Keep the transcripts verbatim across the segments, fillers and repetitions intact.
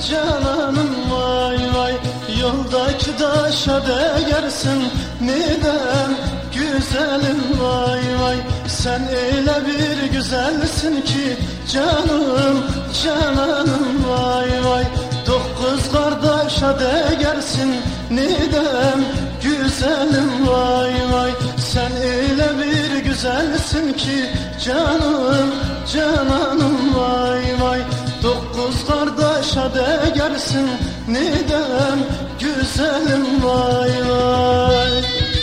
cananım vay vay. Yoldaki taşa değersin nidem güzelim vay vay. Sen öyle bir güzelsin ki canım cananım vay vay. Dokuz kardeşe değersin nidem güzelim vay vay. Sen öyle bir güzelsin ki canım cananım vay vay. Dokuz kardeşe değersin nidem güzelim vay vay.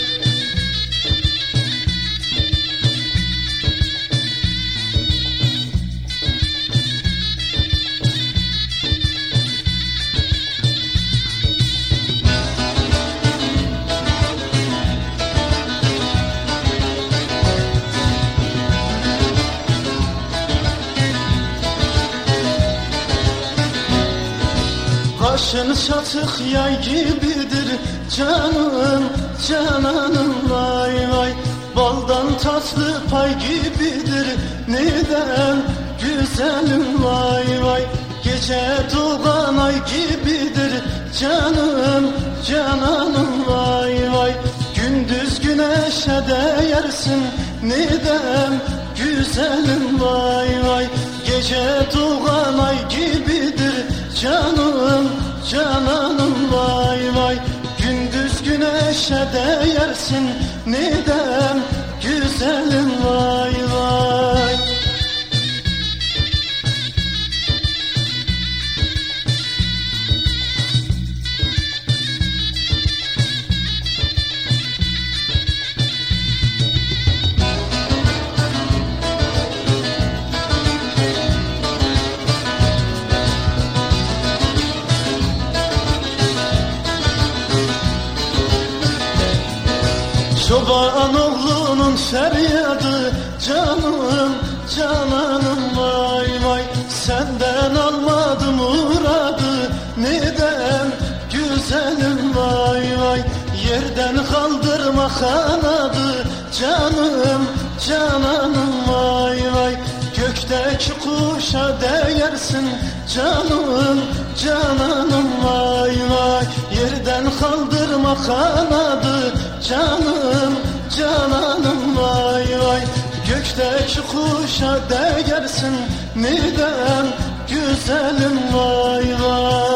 Kaşın çatık yay gibidir canım cananım vay vay. Baldan tatlı pay gibidir neden güzelim vay vay. Gece doğan ay gibidir canım cananım vay vay. Gündüz güneşe değersin neden güzelim vay vay. Gece doğan ay gibidir canım cananım vay vay. Gündüz güneşe değersin nidem güzelim vay vay. Çoban oğlunun feryadı canım cananım vay vay. Senden almadım muradı neden güzelim vay vay. Yerden kaldırma kanadı canım cananım vay vay. Gökteki kuşa değersin canım cananım vay vay. Yerden kaldırma kanadı canım cananım vay vay. Gökteki kuşa değersin nidem güzelim vay vay.